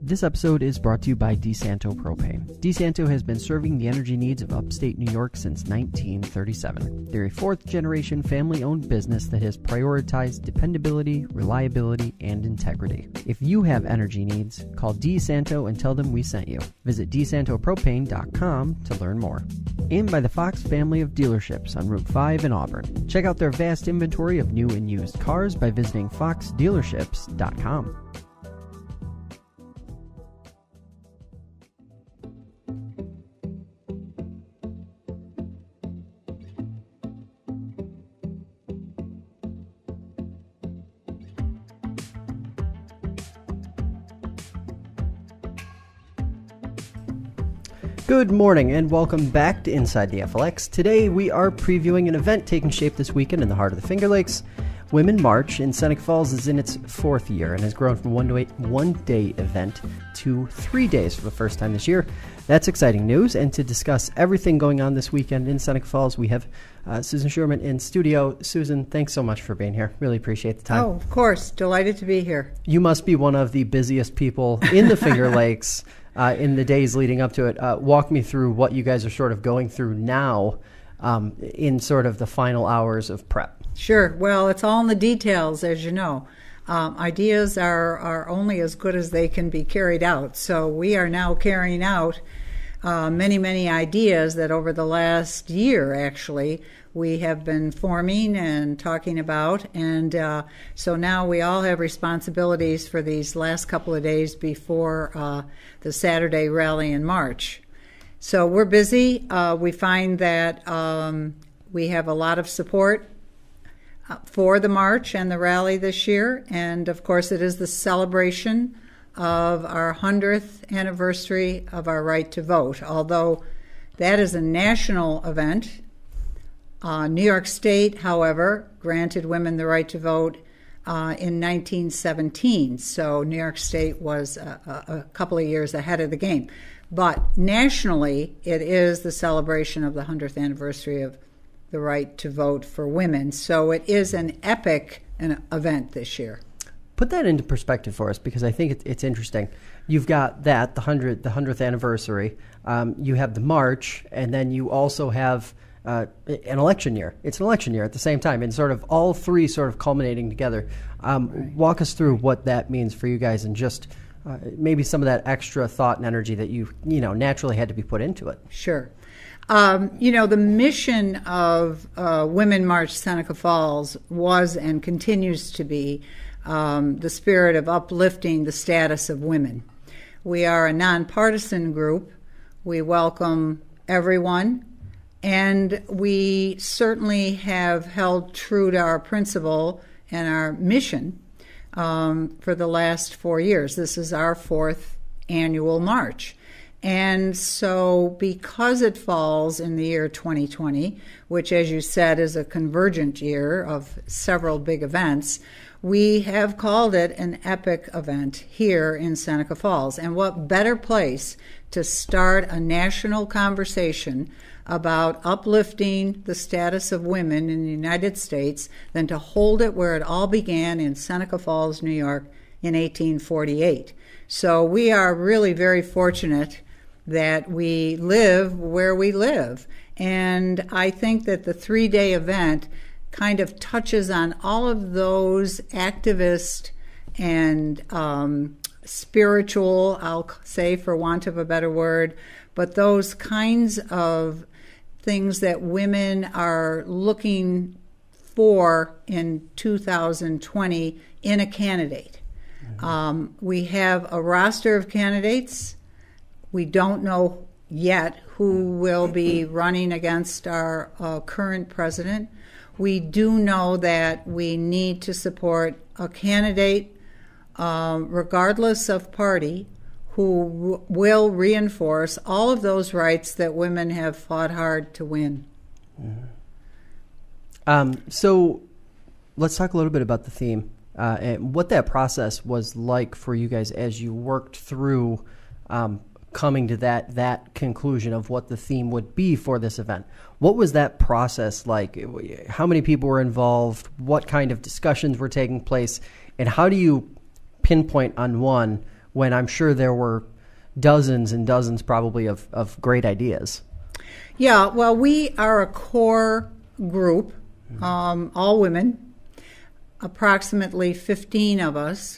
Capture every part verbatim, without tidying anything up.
This episode is brought to you by DeSanto Propane. DeSanto has been serving the energy needs of upstate New York since nineteen thirty-seven. They're a fourth-generation family-owned business that has prioritized dependability, reliability, and integrity. If you have energy needs, call DeSanto and tell them we sent you. Visit D Santo Propane dot com to learn more. And by the Fox family of dealerships on Route five in Auburn. Check out their vast inventory of new and used cars by visiting fox dealerships dot com. Good morning and welcome back to Inside the F L X. Today we are previewing an event taking shape this weekend in the heart of the Finger Lakes. Women March in Seneca Falls is in its fourth year and has grown from one day, one day event to three days for the first time this year. That's exciting news, and to discuss everything going on this weekend in Seneca Falls, we have uh, Susan Schuerman in studio. Susan, thanks so much for being here. Really appreciate the time. Oh, of course. Delighted to be here. You must be one of the busiest people in the Finger Lakes uh, in the days leading up to it. Uh, walk me through what you guys are sort of going through now um, in sort of the final hours of prep. Sure. Well, it's all in the details, as you know. Um, ideas are, are only as good as they can be carried out. So we are now carrying out uh, many, many ideas that over the last year, actually, we have been forming and talking about. And uh, so now we all have responsibilities for these last couple of days before uh, the Saturday rally in March. So we're busy. Uh, we find that um, we have a lot of support for the march and the rally this year, and of course it is the celebration of our hundredth anniversary of our right to vote. Although that is a national event, uh, New York State, however, granted women the right to vote uh, in nineteen seventeen, so New York State was a, a, a couple of years ahead of the game. But nationally, it is the celebration of the hundredth anniversary of the right to vote for women. So it is an epic an event this year. Put that into perspective for us, because I think it's, it's interesting. You've got that, the hundredth, the hundredth anniversary. Um, you have the march, and then you also have uh, an election year. It's an election year at the same time, and sort of all three sort of culminating together. Um, right. Walk us through what that means for you guys, and just uh, maybe some of that extra thought and energy that you you know naturally had to be put into it. Sure. Um, you know, the mission of uh, Women March Seneca Falls was and continues to be um, the spirit of uplifting the status of women. We are a nonpartisan group. We welcome everyone, and we certainly have held true to our principle and our mission um, for the last four years. This is our fourth annual march. And so because it falls in the year twenty twenty, which, as you said, is a convergent year of several big events, we have called it an epic event here in Seneca Falls. And what better place to start a national conversation about uplifting the status of women in the United States than to hold it where it all began in Seneca Falls, New York in eighteen forty-eight. So we are really very fortunate that we live where we live. And I think that the three-day event kind of touches on all of those activist and um, spiritual, I'll say for want of a better word, but those kinds of things that women are looking for in two thousand twenty in a candidate. Mm-hmm. Um, we have a roster of candidates. We don't know yet who will be running against our uh, current president. We do know that we need to support a candidate, uh, regardless of party, who w- will reinforce all of those rights that women have fought hard to win. Mm-hmm. Um, so let's talk a little bit about the theme uh, and what that process was like for you guys as you worked through um, coming to that that conclusion of what the theme would be for this event. What was that process like? How many people were involved? What kind of discussions were taking place? And how do you pinpoint on one when I'm sure there were dozens and dozens probably of, of great ideas. Yeah, well, we are a core group, um, all women, approximately fifteen of us,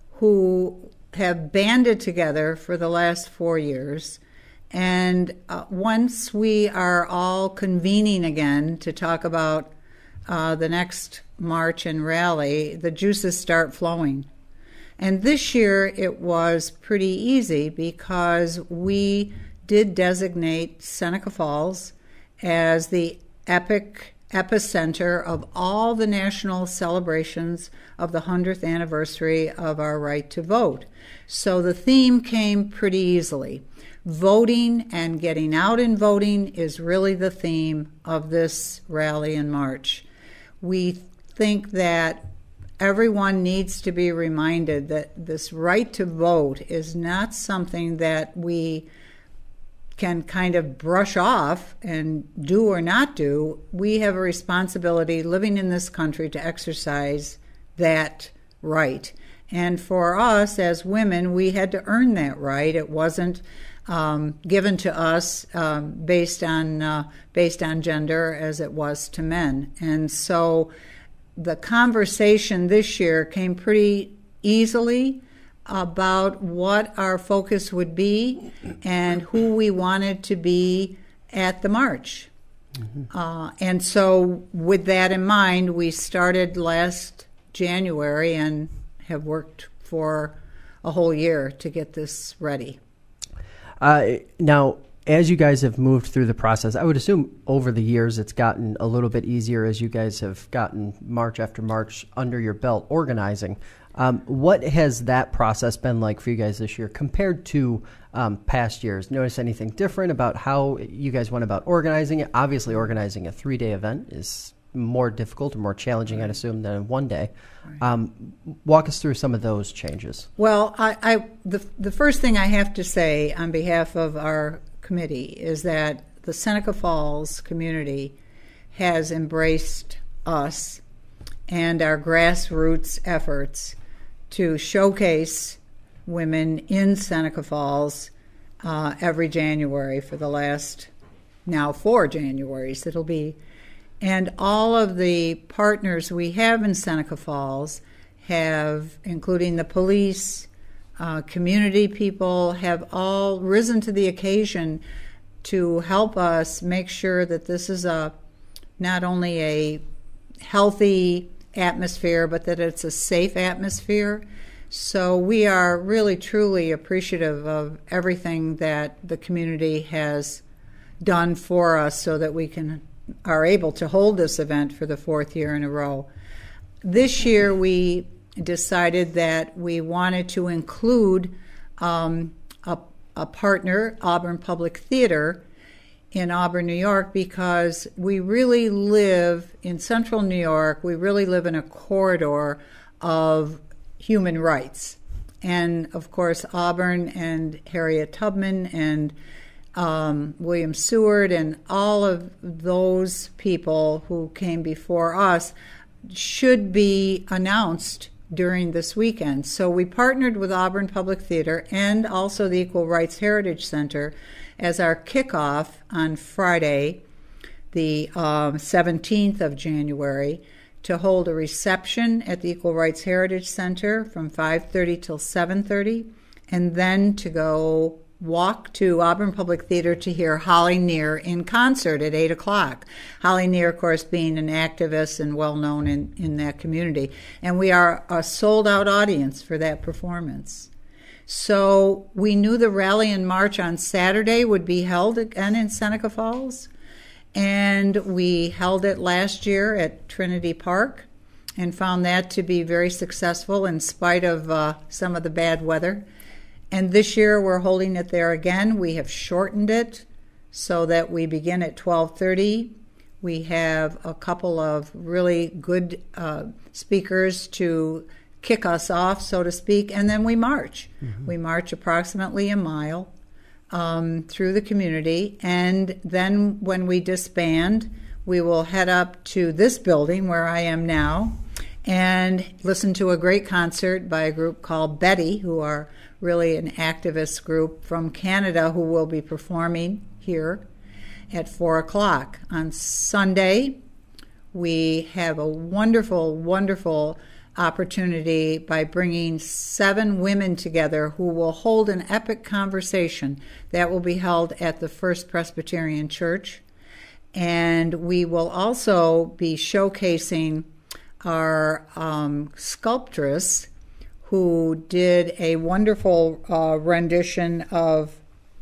who have banded together for the last four years. And uh, once we are all convening again to talk about uh, the next march and rally, the juices start flowing. And this year it was pretty easy because we did designate Seneca Falls as the epic epicenter of all the national celebrations of the hundredth anniversary of our right to vote. So the theme came pretty easily. Voting and getting out and voting is really the theme of this rally and march. We think that everyone needs to be reminded that this right to vote is not something that we can kind of brush off and do or not do. We have a responsibility living in this country to exercise that right. And for us as women, we had to earn that right. It wasn't um, given to us um, based on uh, based on gender as it was to men. And so the conversation this year came pretty easily about what our focus would be and who we wanted to be at the march. Mm-hmm. Uh, and so with that in mind, we started last January and have worked for a whole year to get this ready. Uh, now, as you guys have moved through the process, I would assume over the years it's gotten a little bit easier as you guys have gotten march after march under your belt organizing. Um, what has that process been like for you guys this year compared to um, past years? Notice anything different about how you guys went about organizing it? Obviously, organizing a three-day event is more difficult or more challenging, right, I'd assume, than one day. Right. Um, walk us through some of those changes. Well, I, I the the first thing I have to say on behalf of our committee is that the Seneca Falls community has embraced us and our grassroots efforts to showcase women in Seneca Falls uh, every January for the last now four Januaries it'll be. And all of the partners we have in Seneca Falls have, including the police, uh, community people, have all risen to the occasion to help us make sure that this is a not only a healthy atmosphere, but that it's a safe atmosphere. So we are really, truly appreciative of everything that the community has done for us so that we can are able to hold this event for the fourth year in a row. This year we decided that we wanted to include um, a, a partner, Auburn Public Theater, in Auburn, New York, because we really live in central New York. We really live in a corridor of human rights. And, of course, Auburn and Harriet Tubman and um, William Seward and all of those people who came before us should be announced during this weekend. So we partnered with Auburn Public Theater and also the Equal Rights Heritage Center as our kickoff on Friday, the um, seventeenth of January, to hold a reception at the Equal Rights Heritage Center from five thirty till seven thirty, and then to go walk to Auburn Public Theater to hear Holly Near in concert at eight o'clock. Holly Near, of course, being an activist and well-known in, in that community. And we are a sold-out audience for that performance. So we knew the rally and march on Saturday would be held again in Seneca Falls. And we held it last year at Trinity Park and found that to be very successful in spite of uh, some of the bad weather. And this year we're holding it there again. We have shortened it so that we begin at twelve thirty. We have a couple of really good uh, speakers to kick us off, so to speak, and then we march. Mm-hmm. We march approximately a mile um, through the community, and then when we disband, we will head up to this building where I am now and listen to a great concert by a group called Betty, who are really an activist group from Canada who will be performing here at four o'clock. On Sunday, we have a wonderful, wonderful opportunity by bringing seven women together who will hold an epic conversation that will be held at the First Presbyterian Church. And we will also be showcasing our um, sculptress who did a wonderful uh, rendition of,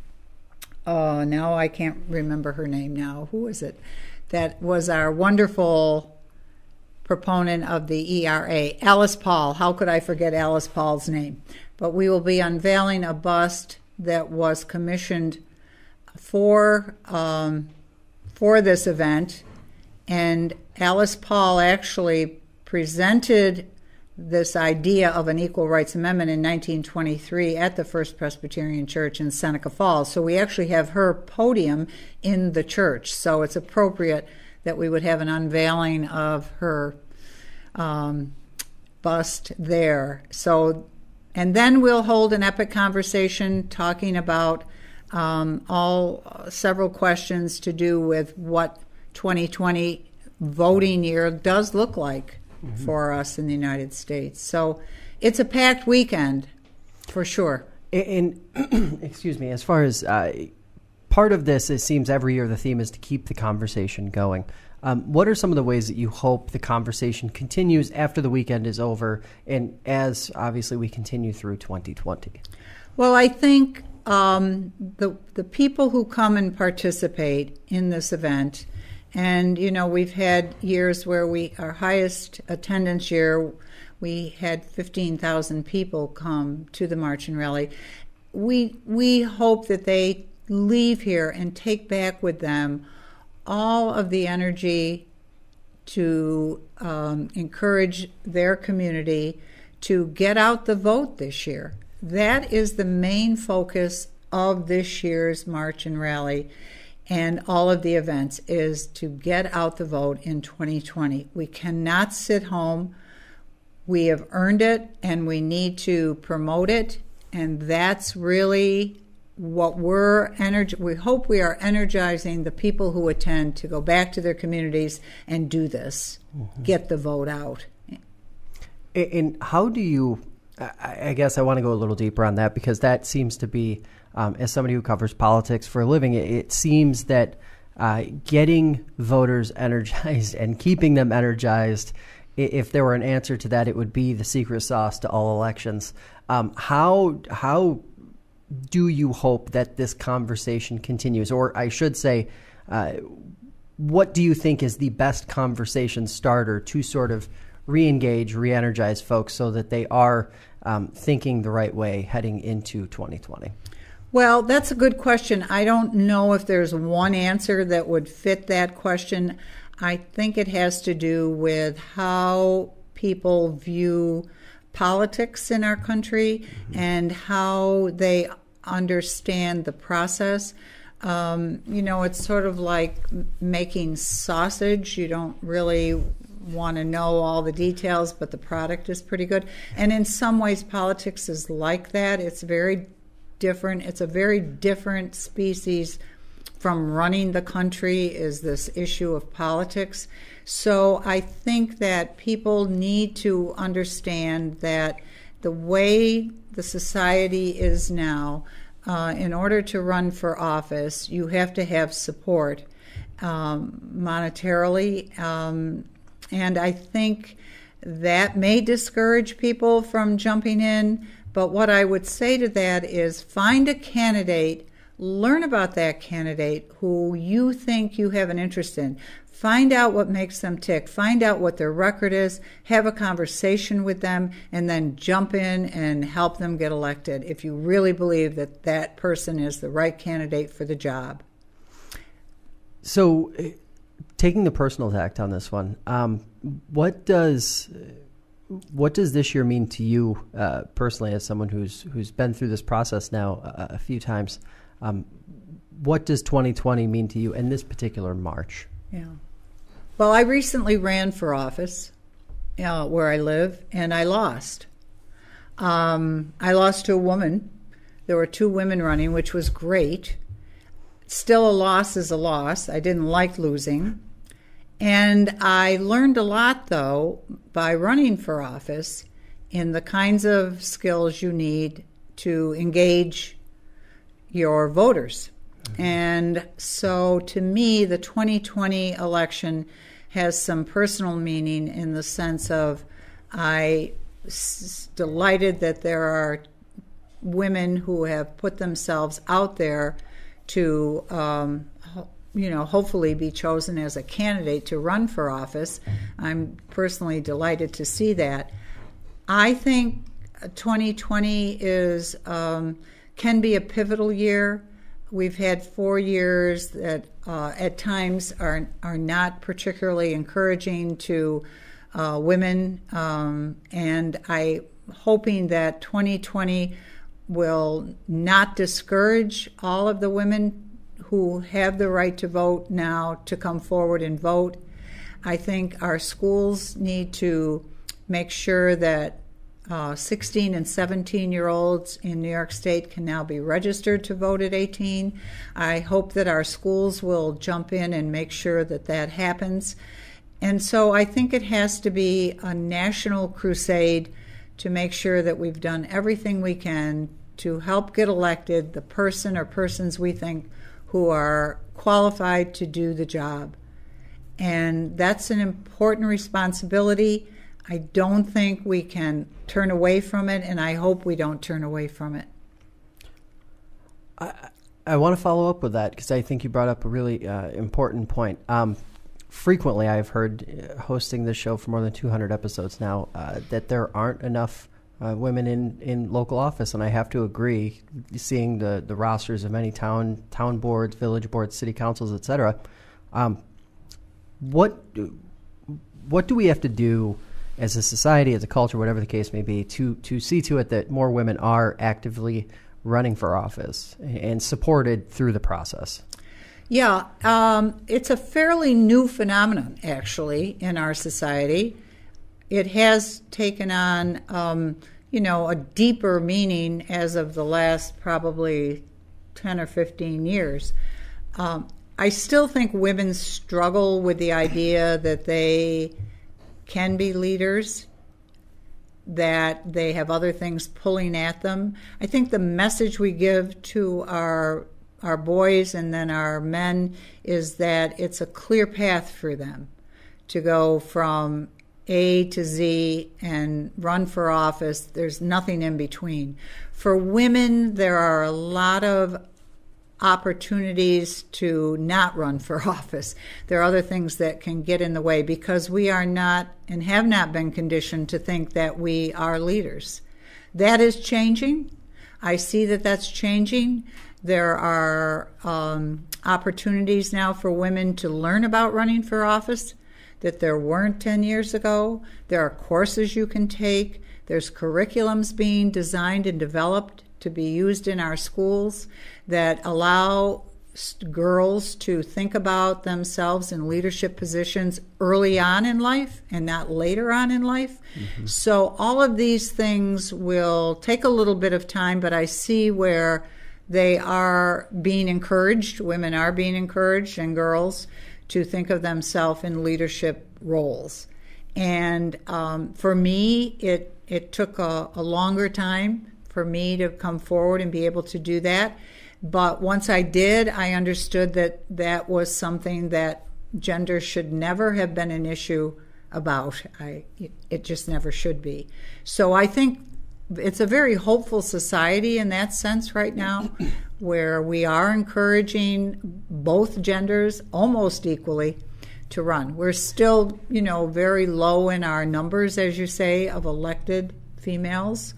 uh, now I can't remember her name now. Who is it? That was our wonderful proponent of the E R A, Alice Paul. How could I forget Alice Paul's name? But we will be unveiling a bust that was commissioned for um, for this event, and Alice Paul actually presented this idea of an equal rights amendment in nineteen twenty-three at the First Presbyterian Church in Seneca Falls. So we actually have her podium in the church. So it's appropriate that we would have an unveiling of her um, bust there. So, and then we'll hold an epic conversation talking about um, all uh, several questions to do with what twenty twenty voting year does look like mm-hmm. for us in the United States. So it's a packed weekend for sure. And, and excuse me, as far as uh, part of this, it seems every year the theme is to keep the conversation going. Um, what are some of the ways that you hope the conversation continues after the weekend is over and as obviously we continue through twenty twenty? Well, I think um, the the people who come and participate in this event, and you know, we've had years where we our highest attendance year, we had fifteen thousand people come to the March and Rally. We we hope that they leave here and take back with them all of the energy to um, encourage their community to get out the vote this year. That is the main focus of this year's March and Rally and all of the events, is to get out the vote in twenty twenty. We cannot sit home. We have earned it, and we need to promote it, and that's really what we're energ- we hope we are energizing the people who attend to go back to their communities and do this, mm-hmm. get the vote out. And how do you, I guess I want to go a little deeper on that, because that seems to be, um, as somebody who covers politics for a living, it, it seems that uh, getting voters energized and keeping them energized, if there were an answer to that, it would be the secret sauce to all elections. Um, how how do you hope that this conversation continues? Or I should say, uh, what do you think is the best conversation starter to sort of re-engage, re-energize folks so that they are um, thinking the right way heading into twenty twenty? Well, that's a good question. I don't know if there's one answer that would fit that question. I think it has to do with how people view politics in our country mm-hmm. and how they understand the process. Um, you know, it's sort of like making sausage. You don't really want to know all the details, but the product is pretty good. And in some ways, politics is like that. It's very different. It's a very different species from running the country, is this issue of politics. So I think that people need to understand that the way the society is now, uh, in order to run for office, you have to have support um, monetarily. Um, and I think that may discourage people from jumping in. But what I would say to that is find a candidate, learn about that candidate who you think you have an interest in. Find out what makes them tick. Find out what their record is. Have a conversation with them, and then jump in and help them get elected if you really believe that that person is the right candidate for the job. So, taking the personal tact on this one, um, what does what does this year mean to you uh, personally, as someone who's who's been through this process now a, a few times? Um, what does twenty twenty mean to you in this particular March? Yeah. Well, I recently ran for office uh, where I live, and I lost. Um, I lost to a woman. There were two women running, which was great. Still, a loss is a loss. I didn't like losing. And I learned a lot, though, by running for office in the kinds of skills you need to engage your voters. Mm-hmm. And so, to me, the twenty twenty election has some personal meaning in the sense of I s- delighted that there are women who have put themselves out there to, um, you know, hopefully be chosen as a candidate to run for office. I'm personally delighted to see that. I think twenty twenty is um, can be a pivotal year. We've had four years that uh, at times are are not particularly encouraging to uh, women, um, and I'm hoping that twenty twenty will not discourage all of the women who have the right to vote now to come forward and vote. I think our schools need to make sure that uh, sixteen and seventeen year olds in New York State can now be registered to vote at eighteen. I hope that our schools will jump in and make sure that that happens. And so I think it has to be a national crusade to make sure that we've done everything we can to help get elected the person or persons we think who are qualified to do the job. And that's an important responsibility. I don't think we can turn away from it, and I hope we don't turn away from it. I, I want to follow up with that because I think you brought up a really uh, important point. Um, frequently, I've heard, uh, hosting this show for more than two hundred episodes now, uh, that there aren't enough Uh, women in, in local office, and I have to agree, seeing the, the rosters of many town town boards, village boards, city councils, et cetera. Um, what, what do we have to do as a society, as a culture, whatever the case may be, to, to see to it that more women are actively running for office and supported through the process? Yeah, um, it's a fairly new phenomenon, actually, in our society. It has taken on, um, you know, a deeper meaning as of the last probably ten or fifteen years. Um, I still think women struggle with the idea that they can be leaders, that they have other things pulling at them. I think the message we give to our our boys and then our men is that it's a clear path for them to go from A to Z and run for office. There's nothing in between. For women, there are a lot of opportunities to not run for office. There are other things that can get in the way because we are not and have not been conditioned to think that we are leaders. That is changing. I see that that's changing. There are um, opportunities now for women to learn about running for office that there weren't ten years ago. There are courses you can take. There's curriculums being designed and developed to be used in our schools that allow girls to think about themselves in leadership positions early on in life and not later on in life. Mm-hmm. So all of these things will take a little bit of time, but I see where they are being encouraged. Women are being encouraged, and girls, to think of themselves in leadership roles. And um, for me, it it took a, a longer time for me to come forward and be able to do that. But once I did, I understood that that was something that gender should never have been an issue about. I, it just never should be. So I think it's a very hopeful society in that sense right now, where we are encouraging both genders almost equally to run. We're still, you know, very low in our numbers, as you say, of elected females.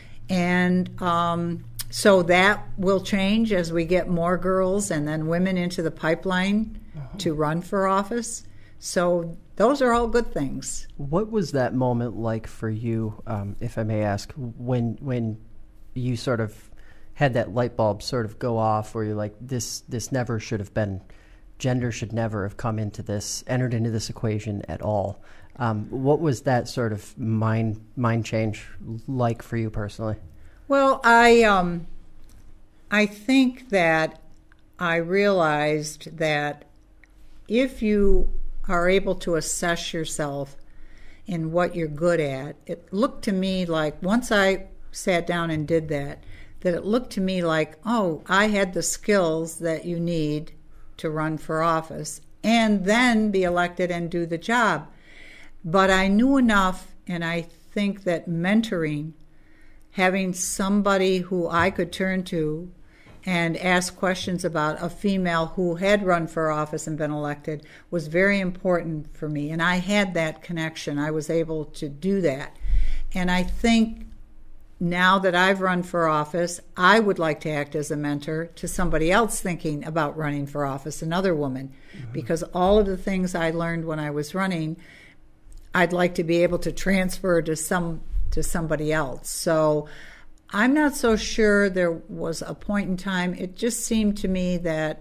And um, so that will change as we get more girls and then women into the pipeline uh-huh. to run for office. So those are all good things. What was that moment like for you, um, if I may ask, when when you sort of had that light bulb sort of go off where you're like, this this never should have been gender should never have come into this, entered into this equation at all. Um, what was that sort of mind mind change like for you personally? Well, I um, I think that I realized that if you are able to assess yourself in what you're good at, it looked to me like once I sat down and did that, that it looked to me like, oh, I had the skills that you need to run for office and then be elected and do the job. But I knew enough, and I think that mentoring, having somebody who I could turn to and ask questions about a female who had run for office and been elected was very important for me. And I had that connection. I was able to do that. And I think now that I've run for office, I would like to act as a mentor to somebody else thinking about running for office, another woman, mm-hmm. because all of the things I learned when I was running, I'd like to be able to transfer to some to somebody else. So I'm not so sure there was a point in time. It just seemed to me that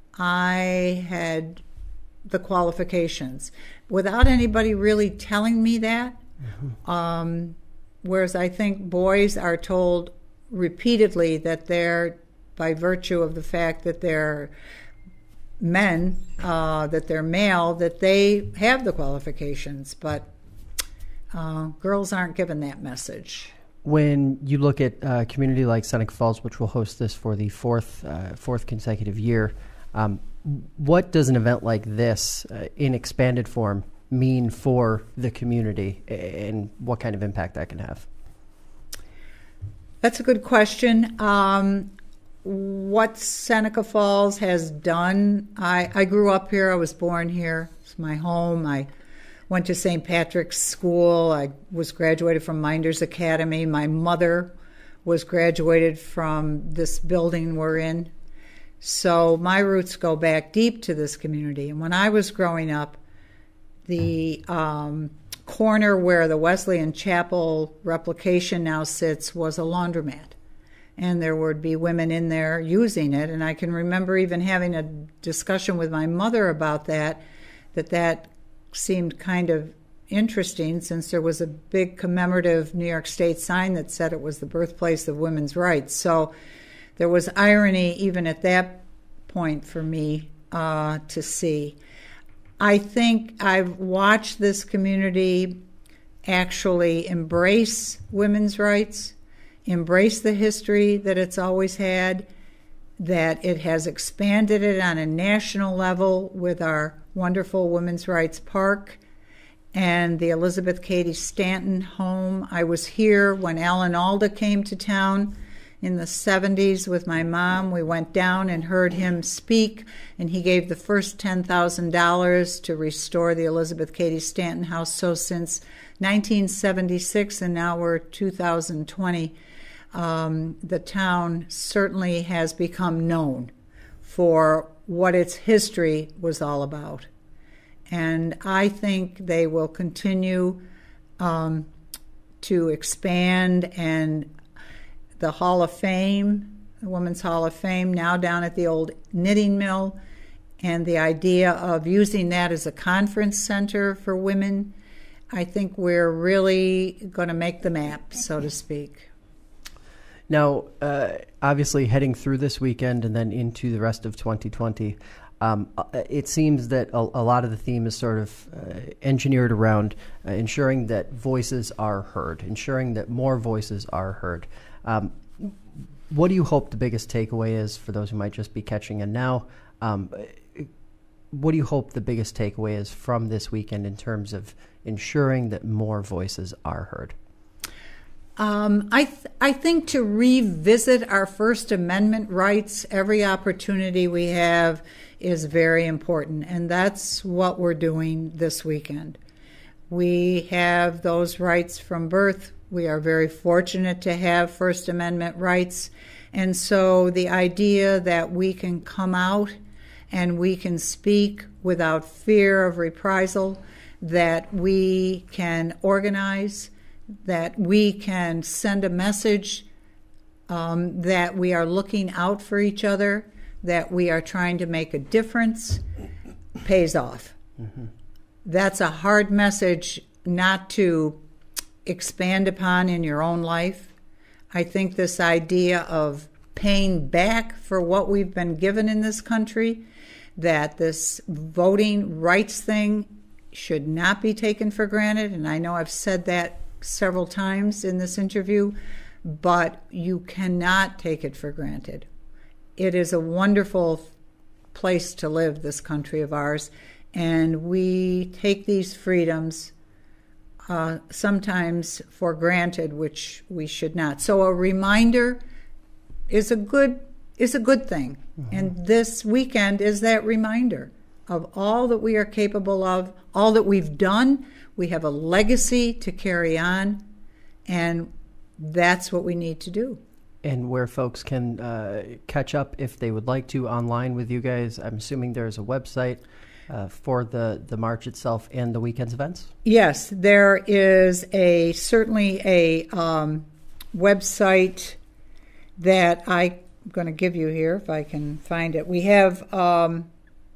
I had the qualifications without anybody really telling me that. Mm-hmm. Um, whereas I think boys are told repeatedly that they're, by virtue of the fact that they're men, uh, that they're male, that they have the qualifications, but uh, girls aren't given that message. When you look at a community like Seneca Falls, which will host this for the fourth uh, fourth consecutive year, um, what does an event like this, uh, in expanded form, mean for the community, and what kind of impact that can have? That's a good question. Um, what Seneca Falls has done, I, I grew up here, I was born here, it's my home. I went to Saint Patrick's School, I was graduated from Minders Academy. My mother was graduated from this building we're in. So my roots go back deep to this community. And when I was growing up, the um, corner where the Wesleyan Chapel replication now sits was a laundromat. And there would be women in there using it. And I can remember even having a discussion with my mother about that, that that seemed kind of interesting since there was a big commemorative New York State sign that said it was the birthplace of women's rights. So there was irony even at that point for me uh, to see. I think I've watched this community actually embrace women's rights, embrace the history that it's always had, that it has expanded it on a national level with our wonderful Women's Rights Park and the Elizabeth Cady Stanton home. I was here when Alan Alda came to town in the seventies with my mom. We went down and heard him speak, and he gave the first ten thousand dollars to restore the Elizabeth Cady Stanton house. So since nineteen seventy-six, and now we're two thousand twenty, um, the town certainly has become known for what its history was all about. And I think they will continue um, to expand, and the Hall of Fame, the Women's Hall of Fame, now down at the old knitting mill, and the idea of using that as a conference center for women, I think we're really going to make the map, so to speak. Now, uh, obviously heading through this weekend and then into the rest of twenty twenty, um, it seems that a, a lot of the theme is sort of uh, engineered around uh, ensuring that voices are heard, ensuring that more voices are heard. Um, what do you hope the biggest takeaway is for those who might just be catching in now? Um, what do you hope the biggest takeaway is from this weekend in terms of ensuring that more voices are heard? Um, I th- I think to revisit our First Amendment rights every opportunity we have is very important, and that's what we're doing this weekend. We have those rights from birth. We are very fortunate to have First Amendment rights, and so the idea that we can come out and we can speak without fear of reprisal, that we can organize, that we can send a message um, that we are looking out for each other, that we are trying to make a difference pays off. Mm-hmm. That's a hard message not to expand upon in your own life. I think this idea of paying back for what we've been given in this country, that this voting rights thing should not be taken for granted, and I know I've said that several times in this interview, but you cannot take it for granted. It is a wonderful place to live, this country of ours, and we take these freedoms uh, sometimes for granted, which we should not. So a reminder is a good is a good thing, mm-hmm. and this weekend is that reminder of all that we are capable of, all that we've done. We have a legacy to carry on, and that's what we need to do. And where folks can uh, catch up if they would like to online with you guys, I'm assuming there's a website uh, for the, the march itself and the weekend's events? Yes, there is a certainly a um, website that I'm going to give you here if I can find it. We have um,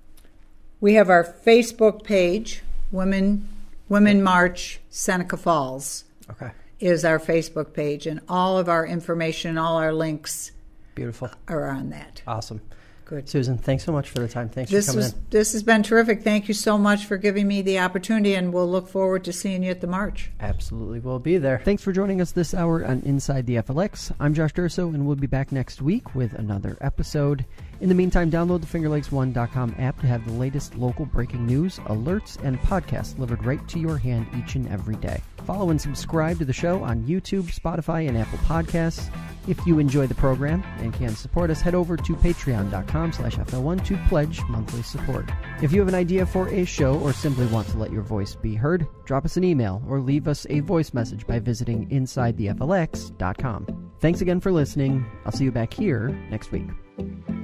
we have our Facebook page, Women Women March Seneca Falls. Okay. Is our Facebook page, and all of our information, all our links Beautiful. Are on that. Awesome. Good. Susan, thanks so much for the time. Thanks this for coming was, in. This has been terrific. Thank you so much for giving me the opportunity, and we'll look forward to seeing you at the march. Absolutely. We'll be there. Thanks for joining us this hour on Inside the F L X. I'm Josh Durso, and we'll be back next week with another episode. In the meantime, download the finger lakes one dot com app to have the latest local breaking news, alerts, and podcasts delivered right to your hand each and every day. Follow and subscribe to the show on YouTube, Spotify, and Apple Podcasts. If you enjoy the program and can support us, head over to patreon.com slash FL1 to pledge monthly support. If you have an idea for a show or simply want to let your voice be heard, drop us an email or leave us a voice message by visiting inside the F L X dot com. Thanks again for listening. I'll see you back here next week.